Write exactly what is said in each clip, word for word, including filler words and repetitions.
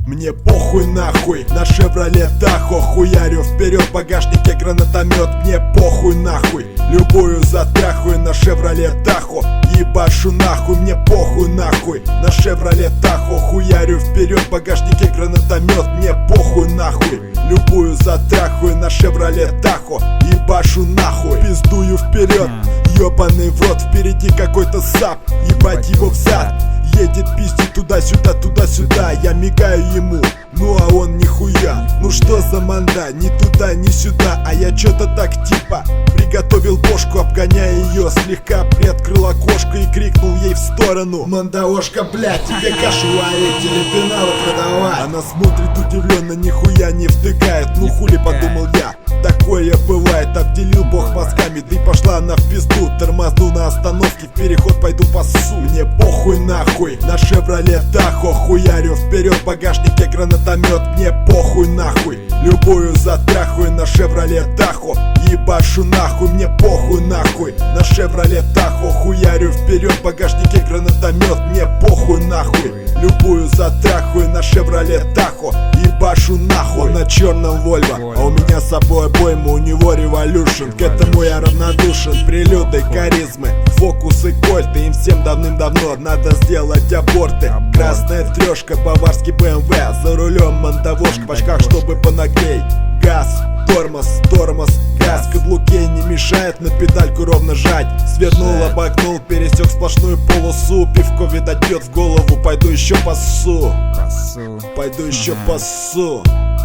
Мне похуй нахуй на Шевроле Тахо. Хуярю вперед, в багажнике гранатомет. Мне похуй нахуй, любую затрахую на Шевроле Тахо. Ебашу нахуй, мне похуй нахуй на Шевроле Тахо. Хуярю вперед, в багажнике гранатомет. Мне похуй нахуй, любую затрахую на Шевроле Тахо. Ебашу нахуй, пиздую вперед. Ёбаный в рот, впереди какой-то сап. Ебать его в зад. Едет пиздит туда-сюда, туда-сюда. Я мигаю ему, ну а он нихуя. Ну что за манда, ни туда, ни сюда. А я чё-то так типа приготовил бошку, обгоняя ее. Слегка приоткрыл окошко и крикнул ей в сторону: «Мандаошка, блядь, тебе кашу варить или пеналы продавать?» Она смотрит удивленно, нихуя не втыкает. Ну хули, подумал я, такое бывает. Обделил бог мозгами, да и пошла она в пизду. Тормозну на остановке, в переход пойду пасу. Мне похуй нахуй на Шевроле Тахо. Хуярю вперед, в багажнике гранатомет. Мне похуй нахуй, любую затрахую на Шевроле Тахо. Ебашу нахуй, мне похуй нахуй на Шевроле Тахо. Хуярю вперед, в багажнике гранатомет. Мне похуй нахуй, любую затрахую на Шевроле Тахо. Ебашу нахуй на черном Вольво, а у меня с собой обойма, у него революшн. К этому я равнодушен, прелюды, харизмы, фокусы, кольты. Им всем давным-давно надо сделать аборты. Красная трешка, баварский бэ эм вэ. За рулем мандавошка, в очках, чтобы понаглей. Газ, тормоз, тормоз, газ. Каблуке не мешает на педальку ровно жать. Свернул, обогнул, пересек сплошную полосу. Пивко, видать, бьет в голову, пойду еще пасу. Пойду еще пасу.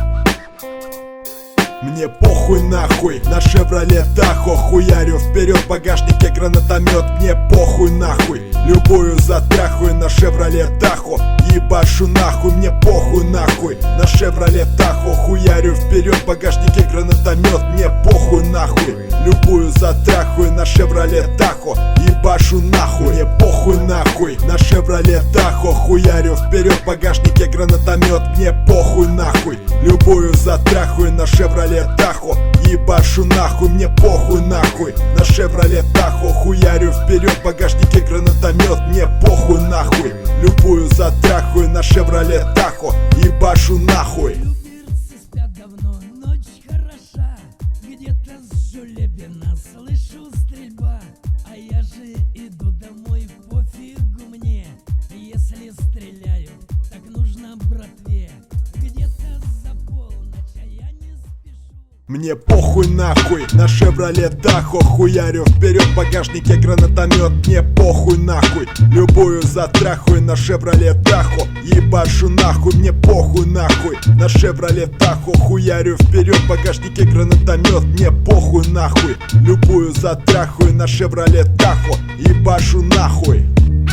Мне похуй нахуй на Шевроле Тахо. Хуярю вперед, в багажнике гранатомет. Мне похуй нахуй, любую затрахую на Шевроле Тахо. Ебашу нахуй, мне похуй нахуй на Шевроле Тахо. Хуярю вперед, в багажнике гранатомет. Мне похуй нахуй, любую затрахую на Шевроле Тахо. Ебашу нахуй, мне похуй нахуй на Шевроле Тахо. Хуярю вперед, в багажнике гранатомет. Мне похуй нахуй, любую затрахую на Шевроле Тахо. Ебашу нахуй, мне похуй нахуй на Шевроле Тахо. Хуярю вперед, в багажнике гранатомет. Мне похуй нахуй, любую затрахую на Шевроле Тахо. Ебашу нахуй. Спят давно, ночь хороша. Где-то с Жулебина слышу стрельба. А я же иду домой, пофигу мне. Если стреляют, так нужно братве. Где-то за полночь, а я не спешу. Мне похуй нахуй на Шевроле Тахо. Хуярю вперед, в багажнике гранатомет. Мне похуй нахуй, любую затрахую на Шевроле Тахо. Ебашу нахуй, мне похуй нахуй на Шевроле Тахо. Хуярю вперед, в багажнике гранатомет. Мне похуй нахуй, любую затрахую на Шевроле Тахо. Ебашу нахуй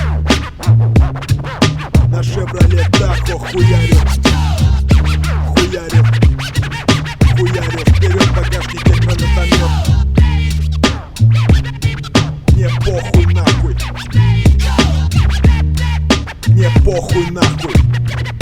на Шевроле Тахо. Хуярю, хуярю, хуярю вперед, в багажнике гранатомет. Мне похуй нахуй, мне похуй нахуй.